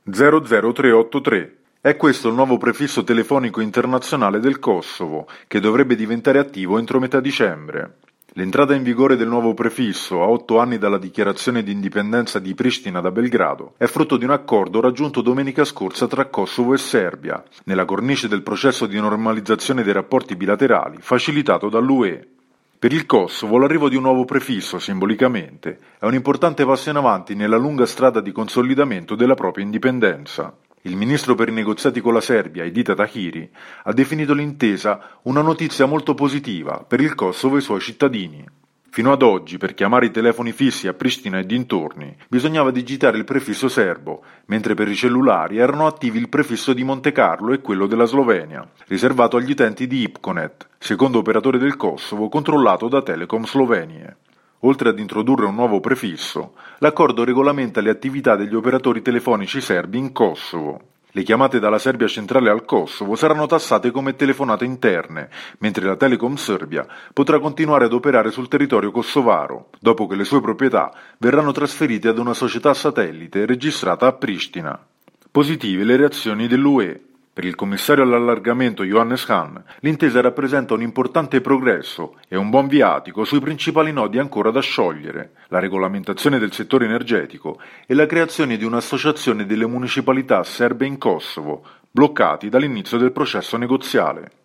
00383. È questo il nuovo prefisso telefonico internazionale del Kosovo, che dovrebbe diventare attivo entro metà dicembre. L'entrata in vigore del nuovo prefisso, a 8 anni dalla dichiarazione di indipendenza di Pristina da Belgrado, è frutto di un accordo raggiunto domenica scorsa tra Kosovo e Serbia, nella cornice del processo di normalizzazione dei rapporti bilaterali facilitato dall'UE. Per il Kosovo l'arrivo di un nuovo prefisso, simbolicamente, è un importante passo in avanti nella lunga strada di consolidamento della propria indipendenza. Il ministro per i negoziati con la Serbia, Edita Tahiri, ha definito l'intesa una notizia molto positiva per il Kosovo e i suoi cittadini. Fino ad oggi, per chiamare i telefoni fissi a Pristina e dintorni, bisognava digitare il prefisso serbo, mentre per i cellulari erano attivi il prefisso di Montecarlo e quello della Slovenia, riservato agli utenti di Ipconet, secondo operatore del Kosovo controllato da Telecom Slovenie. Oltre ad introdurre un nuovo prefisso, l'accordo regolamenta le attività degli operatori telefonici serbi in Kosovo. Le chiamate dalla Serbia centrale al Kosovo saranno tassate come telefonate interne, mentre la Telecom Serbia potrà continuare ad operare sul territorio kosovaro, dopo che le sue proprietà verranno trasferite ad una società satellite registrata a Pristina. Positive le reazioni dell'UE. Per il commissario all'allargamento Johannes Hahn, l'intesa rappresenta un importante progresso e un buon viatico sui principali nodi ancora da sciogliere, la regolamentazione del settore energetico e la creazione di un'associazione delle municipalità serbe in Kosovo, bloccati dall'inizio del processo negoziale.